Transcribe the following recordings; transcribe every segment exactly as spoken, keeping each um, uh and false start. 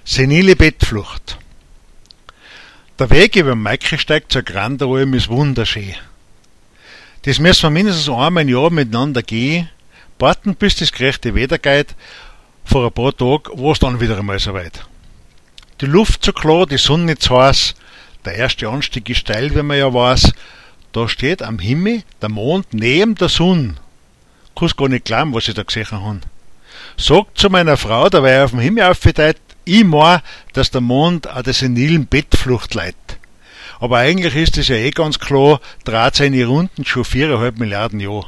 Senile Bettflucht. Der Weg über den Maikesteig zur Granderalm ist wunderschön. Das müssen wir mindestens einmal im Jahr miteinander gehen, warten bis das gerechte Wetter geht, vor ein paar Tagen war es dann wieder einmal soweit. Die Luft so klar, die Sonne nicht so heiß, der erste Anstieg ist steil, wie man ja weiß, da steht am Himmel der Mond neben der Sonne. Kannst gar nicht glauben, was ich da gesehen habe. Sagt zu meiner Frau, da er auf dem Himmel aufgeteilt, ich mein, dass der Mond an der senilen Bettflucht leidet. Aber eigentlich ist es ja eh ganz klar, dreht seine Runden schon viereinhalb Milliarden Jahre.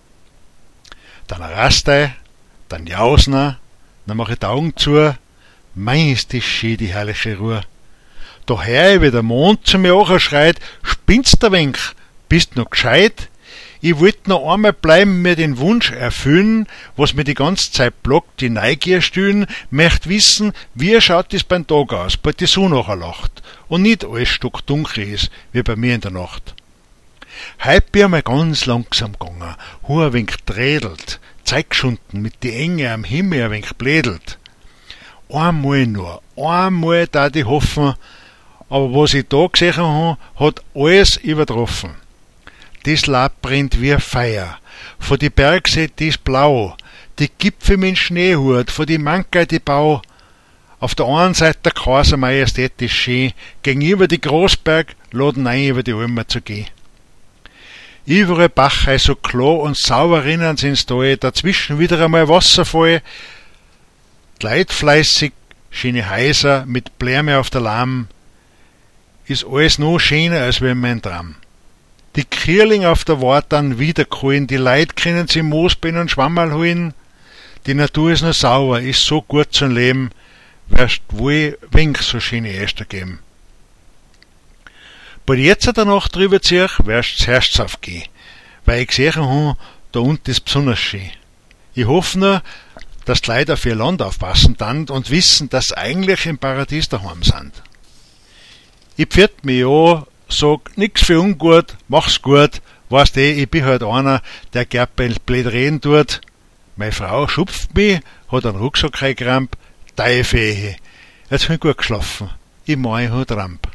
Dann rast er, dann jausen er, dann mach ich die Augen zu, mein ist das schön, die herrliche Ruhe. Da hör ich, wie der Mond zu mir auch schreit, spinnst der Wenk, bist noch gescheit? Ich wollt noch einmal bleiben, mir den Wunsch erfüllen, was mir die ganze Zeit blockt, die Neugier stillen, möcht wissen, wie schaut es beim Tag aus, bei die Sonne nachher lacht und nicht alles stockdunkel ist, wie bei mir in der Nacht. Heut bin ich mal ganz langsam gegangen, hu ein wenig trädelt, Zeit geschunden, mit die Enge am Himmel ein wenig blädelt. Einmal nur, einmal da ich hoffen, aber was ich da gesehen habe, hat alles übertroffen. Das Laub brennt wie Feuer, von die Bergsee das Blau, die Gipfel mit Schneehut, von die Manka die Bau. Auf der einen Seite der Kaiser majestätisch schön, gegenüber die Großberg laden ein über die Alme zu gehen. Überall Bachei so klar und sauber rinnen ins Tal, dazwischen wieder einmal Wasserfall, gleitfleißig, schöne Häuser mit Blärme auf der Lamm, ist alles noch schöner als wie in meinem Traum. Die Krierling auf der Wartan wiederkohlen, die Leute können sie Moosbein und Schwammerl holen. Die Natur ist noch sauber, ist so gut zum Leben, wirst wohl wenig so schöne Äste geben. Bei jetzt danach drüber zieh, wirst zuerst aufgehen, weil ich gesehen habe, da unten ist besonders schön. Ich hoffe nur, dass die Leute auf ihr Land aufpassen dann und wissen, dass sie eigentlich im Paradies daheim sind. Ich pfiat mich ja, sag nix für ungut, mach's gut, weißt eh, ich bin halt einer, der gern blöd reden tut. Meine Frau schupft mich, hat einen Rucksack reingerammt, Teufel, jetzt hab ich gut geschlafen, ich mein halt Ramp.